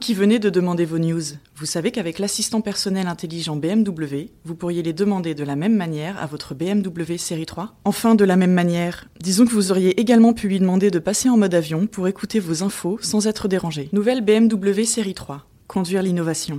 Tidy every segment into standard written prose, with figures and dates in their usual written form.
qui venez de demander vos news, vous savez qu'avec l'assistant personnel intelligent BMW, vous pourriez les demander de la même manière à votre BMW série 3 ? Enfin, de la même manière, disons que vous auriez également pu lui demander de passer en mode avion pour écouter vos infos sans être dérangé. Nouvelle BMW série 3. Conduire l'innovation.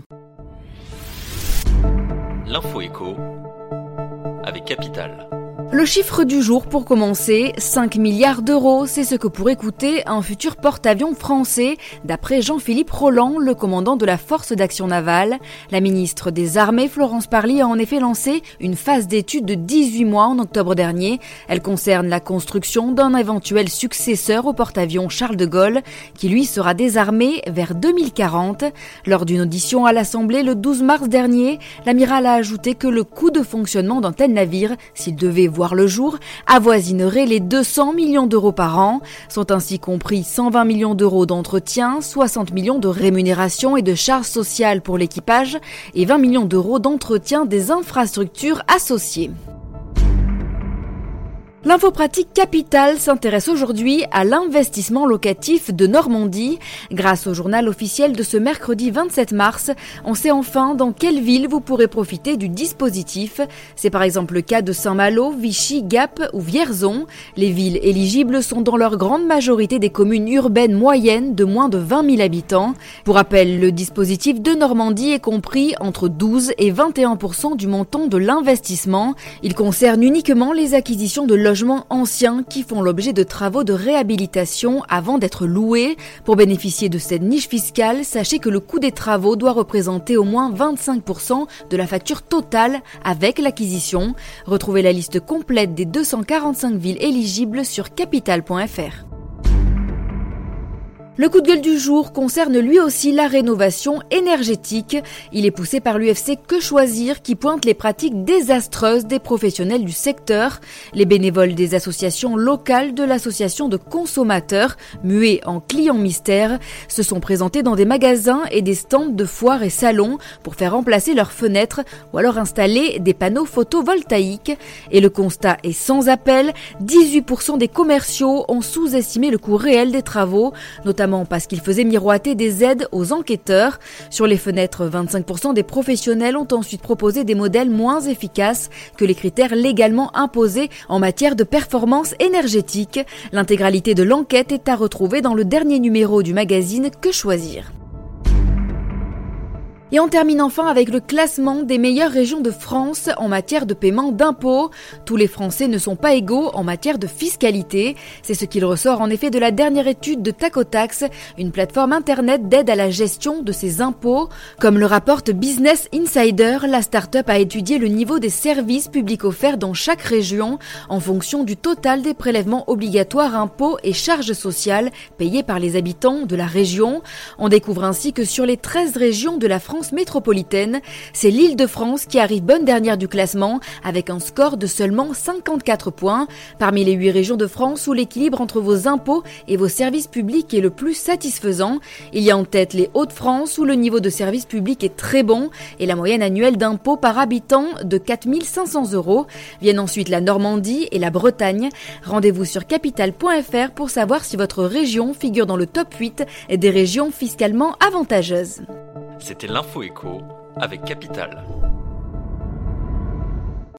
L'info éco avec Capital. Le chiffre du jour pour commencer, 5 milliards d'euros, c'est ce que pourrait coûter un futur porte-avions français, d'après Jean-Philippe Roland, le commandant de la Force d'action navale. La ministre des Armées, Florence Parly, a en effet lancé une phase d'étude de 18 mois en octobre dernier. Elle concerne la construction d'un éventuel successeur au porte-avions Charles de Gaulle, qui lui sera désarmé vers 2040. Lors d'une audition à l'Assemblée le 12 mars dernier, l'amiral a ajouté que le coût de fonctionnement d'un tel navire, s'il devait voir le jour, avoisinerait les 200 millions d'euros par an. Sont ainsi compris 120 millions d'euros d'entretien, 60 millions de rémunération et de charges sociales pour l'équipage et 20 millions d'euros d'entretien des infrastructures associées. L'info pratique Capital s'intéresse aujourd'hui à l'investissement locatif de Normandie. Grâce au journal officiel de ce mercredi 27 mars, on sait enfin dans quelle ville vous pourrez profiter du dispositif. C'est par exemple le cas de Saint-Malo, Vichy, Gap ou Vierzon. Les villes éligibles sont dans leur grande majorité des communes urbaines moyennes de moins de 20 000 habitants. Pour rappel, le dispositif de Normandie est compris entre 12 et 21% du montant de l'investissement. Il concerne uniquement les acquisitions de logements anciens qui font l'objet de travaux de réhabilitation avant d'être loués. Pour bénéficier de cette niche fiscale, sachez que le coût des travaux doit représenter au moins 25% de la facture totale avec l'acquisition. Retrouvez la liste complète des 245 villes éligibles sur capital.fr. Le coup de gueule du jour concerne lui aussi la rénovation énergétique. Il est poussé par l'UFC Que Choisir qui pointe les pratiques désastreuses des professionnels du secteur. Les bénévoles des associations locales de l'association de consommateurs, muets en clients mystères, se sont présentés dans des magasins et des stands de foires et salons pour faire remplacer leurs fenêtres ou alors installer des panneaux photovoltaïques. Et le constat est sans appel, 18% des commerciaux ont sous-estimé le coût réel des travaux, notamment parce qu'ils faisaient miroiter des aides aux enquêteurs. Sur les fenêtres, 25% des professionnels ont ensuite proposé des modèles moins efficaces que les critères légalement imposés en matière de performance énergétique. L'intégralité de l'enquête est à retrouver dans le dernier numéro du magazine Que Choisir. Et on termine enfin avec le classement des meilleures régions de France en matière de paiement d'impôts. Tous les Français ne sont pas égaux en matière de fiscalité. C'est ce qu'il ressort en effet de la dernière étude de Tacotax, une plateforme internet d'aide à la gestion de ces impôts. Comme le rapporte Business Insider, la start-up a étudié le niveau des services publics offerts dans chaque région en fonction du total des prélèvements obligatoires, impôts et charges sociales payés par les habitants de la région. On découvre ainsi que sur les 13 régions de la France métropolitaine, c'est l'Île-de-France qui arrive bonne dernière du classement avec un score de seulement 54 points. Parmi les 8 régions de France où l'équilibre entre vos impôts et vos services publics est le plus satisfaisant, il y a en tête les Hauts-de-France où le niveau de service public est très bon et la moyenne annuelle d'impôts par habitant de 4 500 €. Viennent ensuite la Normandie et la Bretagne. Rendez-vous sur capital.fr pour savoir si votre région figure dans le top 8 des régions fiscalement avantageuses. C'était l'info éco avec Capital.